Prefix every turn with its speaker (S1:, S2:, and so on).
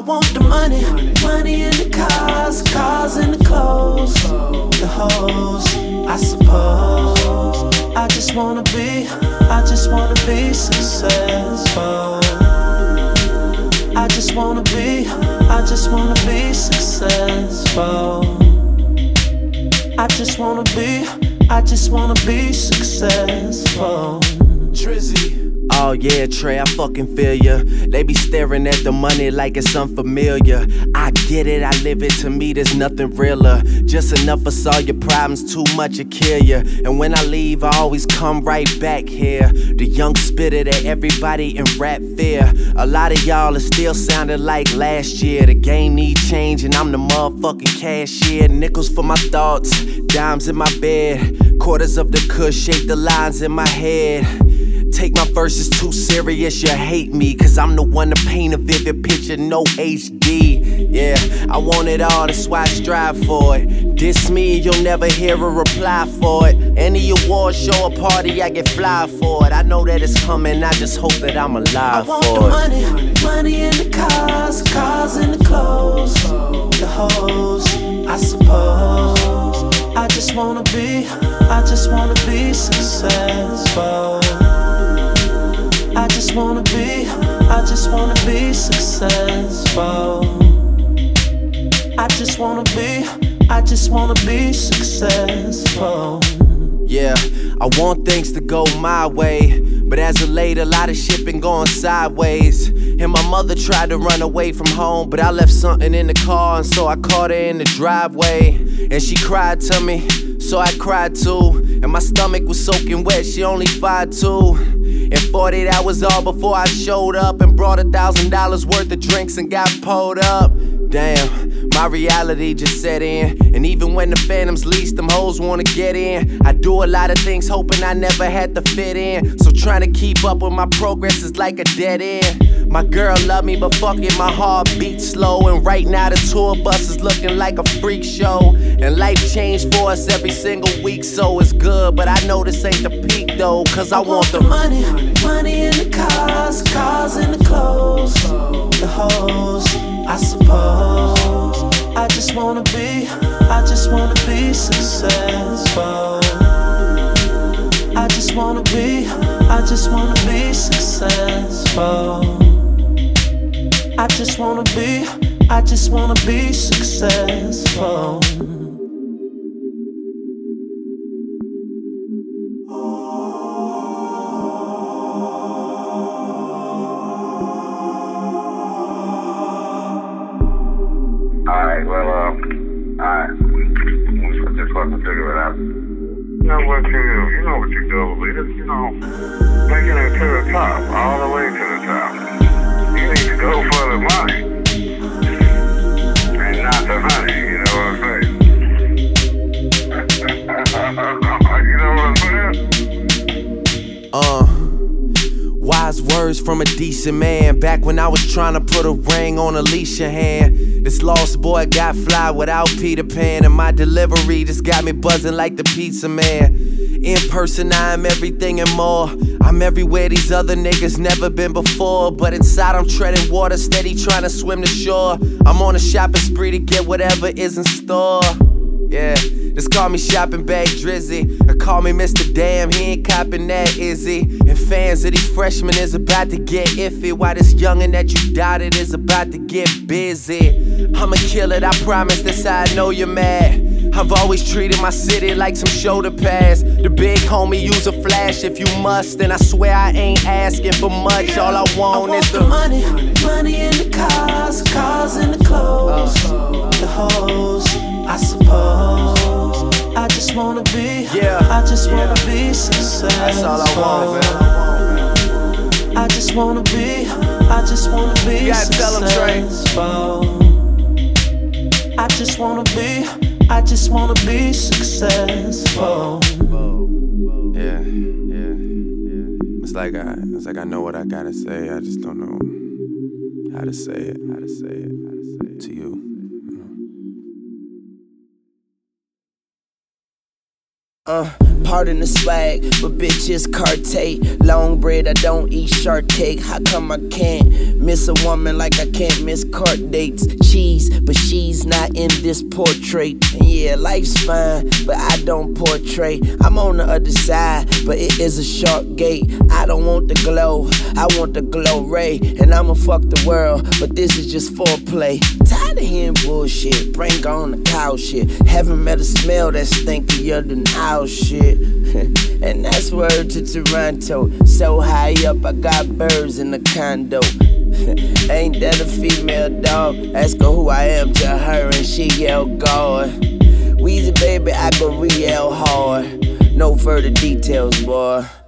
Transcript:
S1: want the money, money in the cars, cars in the clothes, the hoes, I suppose. I just wanna be successful. I just wanna be successful. I just wanna be successful.
S2: Drizzy. Oh yeah, Trey, I fucking feel ya. They be staring at the money like it's unfamiliar. I get it, I live it, to me there's nothing realer. Just enough for solve your problems, too much to kill ya. And when I leave, I always come right back here. The young spitter that everybody in rap fear. A lot of y'all are still sounding like last year. The game need change and I'm the motherfucking cashier. Nickels for my thoughts, dimes in my bed. Quarters of the kush shape the lines in my head. Take my verses too serious, you hate me, cause I'm the one to paint a vivid picture, no HD. Yeah, I want it all, that's why I strive for it. Diss me, you'll never hear a reply for it. Any award show or party, I get fly for it. I know that it's coming, I just hope that I'm alive for it.
S1: I want the money, money in the cars, cars in the clothes, the hoes, I suppose. I just wanna be successful. I just wanna be successful. I just wanna be successful.
S2: Yeah, I want things to go my way, but as of late, a lot of shit been going sideways. And my mother tried to run away from home, but I left something in the car, and so I caught her in the driveway. And she cried to me, so I cried too. And my stomach was soaking wet, she only 5'2". And 48 hours all before I showed up and brought $1,000 worth of drinks and got pulled up. Damn, my reality just set in. And even when the phantoms least, them hoes wanna get in. I do a lot of things hoping I never had to fit in. So trying to keep up with my progress is like a dead end. My girl love me, but fuck it, my heart beats slow. And right now the tour bus is looking like a freak show. And life changed for us every single week, so it's good. But I know this ain't the peak though, cause I want the
S1: money, money in the cars, cars in the clothes, the hoes, I suppose. I just wanna be successful. I just wanna be successful. I just wanna be successful.
S3: Alright, just fucking figure it out. You know what you do, leaders, making it to the top, all the way to the top. You need to go for the money, and not the honey, you know what I'm saying? You know what I'm saying?
S2: Wise words from a decent man. Back when I was trying to put a ring on Alicia's hand. This lost boy got fly without Peter Pan. And my delivery just got me buzzing like the pizza man. In person I am everything and more. I'm everywhere these other niggas never been before. But inside I'm treading water, steady trying to swim to shore. I'm on a shopping spree to get whatever is in store. Yeah, just call me shopping bag Drizzy, or call me Mr. Damn, he ain't copping that, is he? And fans of these freshmen is about to get iffy, while this youngin' that you doubted is about to get busy. I'ma kill it, I promise, that's how I know you're mad. I've always treated my city like some shoulder pads. The big homie use a flash if you must, and I swear I ain't asking for much. All I want is the
S1: money, money in the cars, cars in the clothes, the hoes, I suppose. I just wanna be successful.
S2: That's all I want, man.
S1: I just wanna be
S2: you gotta tell him, Trey.
S1: successful. I just wanna be successful.
S2: Yeah. It's like I know what I gotta say. I just don't know how to say it to you.
S4: Pardon the swag, but bitch, it's Cartier. Long bread, I don't eat shark cake. How come I can't miss a woman like I can't miss court dates? Cheese, but she's not in this portrait. And yeah, life's fine, but I don't portray. I'm on the other side, but it is a short gate. I don't want the glow, I want the glow ray. And I'ma fuck the world, but this is just foreplay. Tired of hearing bullshit, bring on the cow shit. Haven't met a smell that's stinkier than house shit. And that's word to Toronto. So high up, I got birds in the condo. Ain't that a female dog? Ask her who I am to her and she yell God. Weezy baby, I go real hard. No further details, boy.